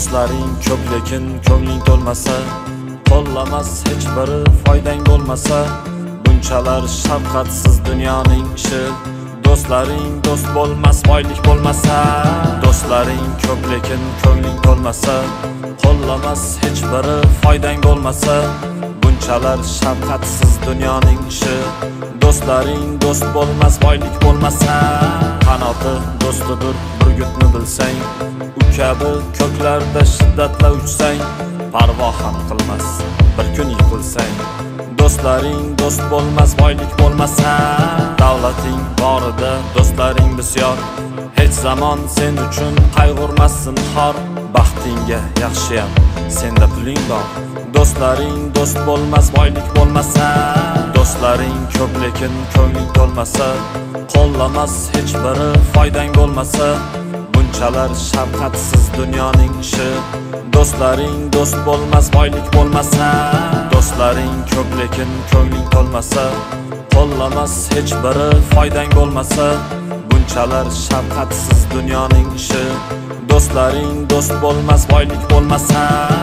Do'stlaring ko'p lekin ko'ngling to'lmasa, qo'llamas hech biri foydang bo'lmasa, bunchalar shafqatsiz dunyoning ishi. Do'stlaring do'st bo'lmas, boylik bo'lmasa, do'stlaring ko'p lekin ko'ngling to'lmasa, qo'llamas hech biri foydang bo'lmasa, bunchalar shafqatsiz dunyoning ishi. Do'stlaring do'st bo'lmas, boylik bo'lmasa, qanoti do'stidir burgutni bilsang, u kabi ko'klarda shiddatla uchsang, parvo ham qilmas bir kun yiqilsang. Do'stlaring do'st bo'lmas, boylik bo'lmasa, davlating borida do'stlaring bisyor, hech zamon sen uchun qayg'urmassin xor. Baxtingga yaxshiyam senda puling bor. Do'stlaring do'st bo'lmas, boylik bo'lmasa, do'stlaring ko'p lekin ko'ngling to'lmasa, qo'llamas hech biri foydang bo'lmasa, bunchalar shafqatsiz dunyoning ishi. Do'stlaring do'st bo'lmas, boylik bo'lmasa, do'stlaring ko'p lekin ko'ngling to'lmasa, qo'llamas hech biri foydang bo'lmasa, bunchalar shafqatsiz dunyoning ishi. Do'stlaring do'st bo'lmas, boylik bo'lmasa.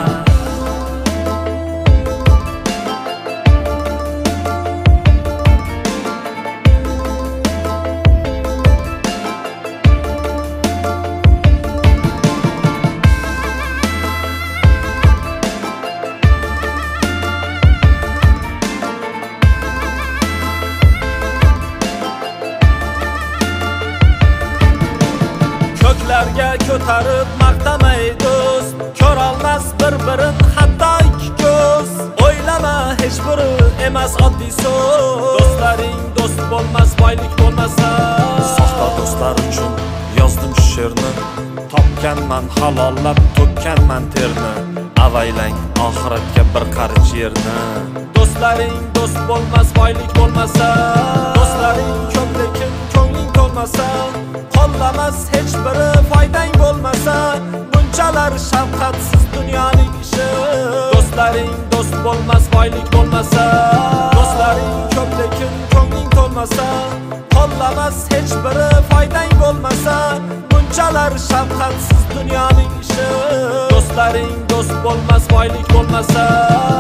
Ko'klarga ko'tarib maqtamay do'st, ko'rolmas bir-birin hatto ikki ko'z. O'ylama hech biri emas oddiy so'z. Do'stlaring do'st bo'lmas, boylik bo'lmasa, Soxta do'stlar uchun yozdim shu she'rni, topganman halollab to'kkanman terni, avaylang oxiratga bir qarich yerni. do'stlaring do'st bo'lmas, boylik bo'lmasa, do'stlaring ko'p lekin ko'ngling to'lmasa, qo'llamas hech biri foydang bo'lmasa, bunchalar shafqatsiz dunyoning ishi. Do'stlaring do'st bo'lmas, boylik bo'lmasa, do'stlaring ko'p lekin ko'ngling to'lmasa, qo'llamas hech biri foydang bo'lmasa, bunchalar shafqatsiz dunyoning ishi. Do'stlaring do'st bo'lmas, boylik bo'lmasa.